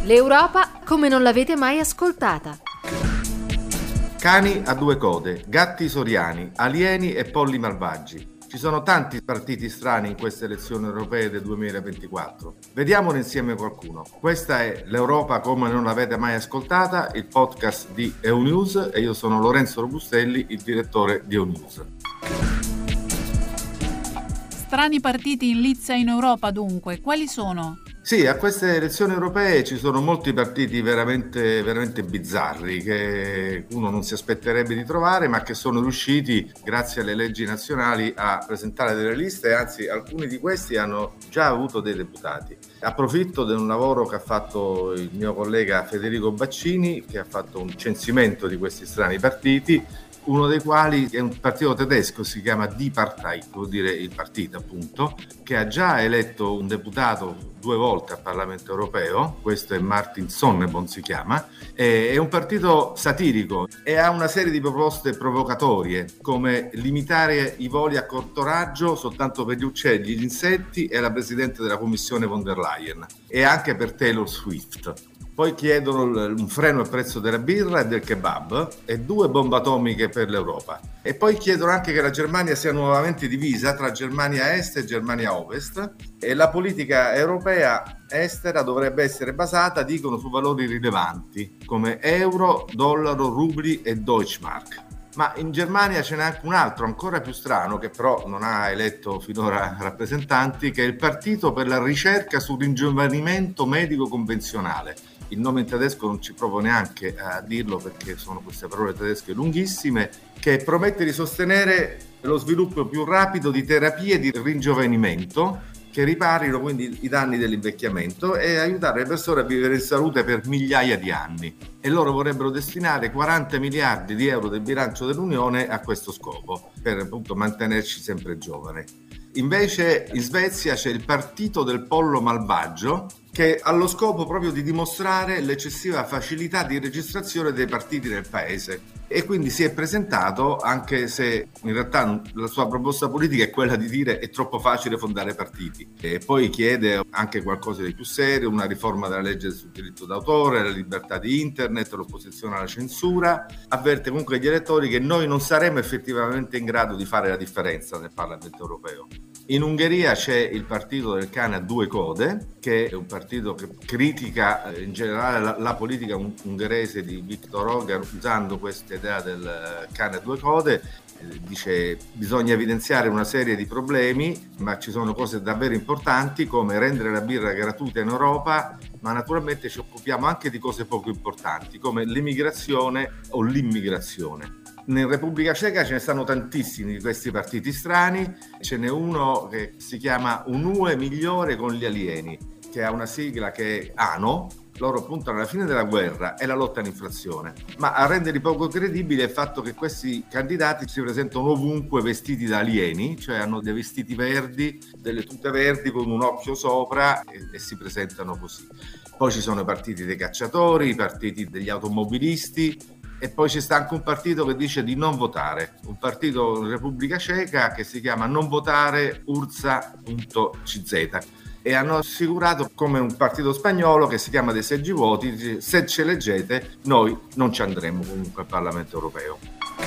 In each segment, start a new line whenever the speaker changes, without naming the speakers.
L'Europa come non l'avete mai ascoltata.
Cani a due code, gatti soriani, alieni e polli malvagi. Ci sono tanti partiti strani in queste elezioni europee del 2024. Vediamone insieme qualcuno. Questa è l'Europa come non l'avete mai ascoltata, il podcast di EUNews, e io sono Lorenzo Robustelli, il direttore di EUNews.
Strani partiti in lizza in Europa, dunque. Quali sono?
Sì, a queste elezioni europee ci sono molti partiti veramente bizzarri che uno non si aspetterebbe di trovare, ma che sono riusciti, grazie alle leggi nazionali, a presentare delle liste, anzi alcuni di questi hanno già avuto dei deputati. Approfitto di un lavoro che ha fatto il mio collega Federico Baccini, che ha fatto un censimento di questi strani partiti, uno dei quali è un partito tedesco, si chiama Die Partei, vuol dire il partito appunto, che ha già eletto un deputato 2 volte al Parlamento europeo, questo è Martin Sonneborn si chiama, è un partito satirico e ha una serie di proposte provocatorie, come limitare i voli a corto raggio soltanto per gli uccelli, gli insetti e la Presidente della Commissione von der Leyen, e anche per Taylor Swift. Poi chiedono un freno al prezzo della birra e del kebab e 2 bombe atomiche per l'Europa. E poi chiedono anche che la Germania sia nuovamente divisa tra Germania Est e Germania Ovest, e la politica europea estera dovrebbe essere basata, dicono, su valori rilevanti come euro, dollaro, rubli e Deutschmark. Ma in Germania ce n'è anche un altro ancora più strano, che però non ha eletto finora rappresentanti, che è il Partito per la ricerca sul ringiovanimento medico convenzionale. Il nome in tedesco non ci provo neanche a dirlo perché sono queste parole tedesche lunghissime, che promette di sostenere lo sviluppo più rapido di terapie di ringiovanimento che riparino quindi i danni dell'invecchiamento e aiutare le persone a vivere in salute per migliaia di anni. E loro vorrebbero destinare 40 miliardi di euro del bilancio dell'Unione a questo scopo, per appunto mantenerci sempre giovani. Invece in Svezia c'è il partito del pollo malvagio, che ha lo scopo proprio di dimostrare l'eccessiva facilità di registrazione dei partiti nel paese, e quindi si è presentato, anche se in realtà la sua proposta politica è quella di dire è troppo facile fondare partiti, e poi chiede anche qualcosa di più serio, una riforma della legge sul diritto d'autore, la libertà di internet, l'opposizione alla censura. Avverte comunque gli elettori che noi non saremo effettivamente in grado di fare la differenza nel Parlamento europeo. In Ungheria c'è il partito del cane a due code, che è un partito che critica in generale la politica ungherese di Viktor Orban, usando questa idea del cane a due code. Dice bisogna evidenziare una serie di problemi, ma ci sono cose davvero importanti come rendere la birra gratuita in Europa, ma naturalmente ci occupiamo anche di cose poco importanti come l'immigrazione o l'immigrazione. In Repubblica Ceca ce ne stanno tantissimi di questi partiti strani, ce n'è uno che si chiama Un'UE migliore con gli alieni, che ha una sigla che è ANO. Loro puntano alla fine della guerra e la lotta all'inflazione, ma a renderli poco credibile il fatto che questi candidati si presentano ovunque vestiti da alieni, cioè hanno dei vestiti verdi, delle tute verdi con un occhio sopra e si presentano così. Poi ci sono i partiti dei cacciatori, i partiti degli automobilisti, e poi ci sta anche un partito che dice di non votare, un partito in Repubblica Ceca che si chiama Non votare Urza.cz, e hanno assicurato come un partito spagnolo che si chiama dei seggi voti, se ci eleggete noi non ci andremo comunque al Parlamento europeo.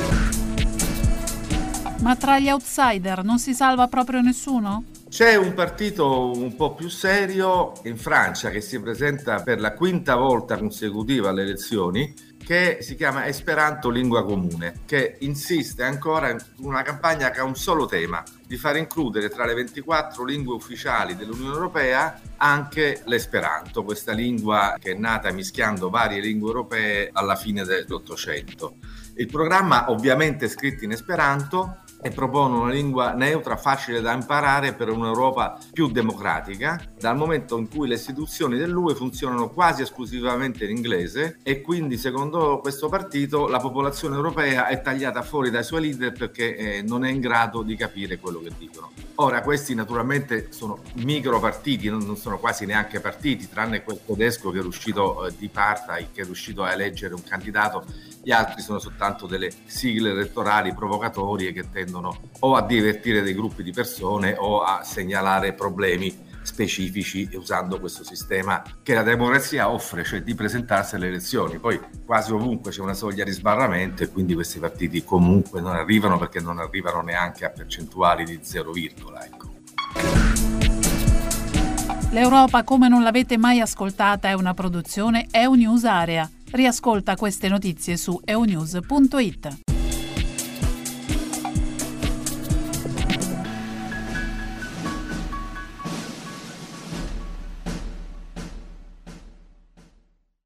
Ma tra gli outsider non si salva proprio nessuno?
C'è un partito un po' più serio in Francia che si presenta per la 5ª volta consecutiva alle elezioni, che si chiama Esperanto Lingua Comune, che insiste ancora in una campagna che ha un solo tema, di far includere tra le 24 lingue ufficiali dell'Unione Europea anche l'Esperanto, questa lingua che è nata mischiando varie lingue europee alla fine dell'Ottocento. Il programma ovviamente è scritto in Esperanto e propone una lingua neutra, facile da imparare per un'Europa più democratica, dal momento in cui le istituzioni dell'UE funzionano quasi esclusivamente in inglese, e quindi secondo questo partito la popolazione europea è tagliata fuori dai suoi leader perché non è in grado di capire quello che dicono. Ora, questi naturalmente sono micro partiti, non sono quasi neanche partiti, tranne quel tedesco che è riuscito, Die Partei, che è riuscito a eleggere un candidato. Gli altri sono soltanto delle sigle elettorali provocatorie che tendono o a divertire dei gruppi di persone o a segnalare problemi specifici usando questo sistema che la democrazia offre, cioè di presentarsi alle elezioni. Poi quasi ovunque c'è una soglia di sbarramento e quindi questi partiti comunque non arrivano, perché non arrivano neanche a percentuali di 0, ecco.
L'Europa come non l'avete mai ascoltata è una produzione EUNews Area. Riascolta queste notizie su eunews.it.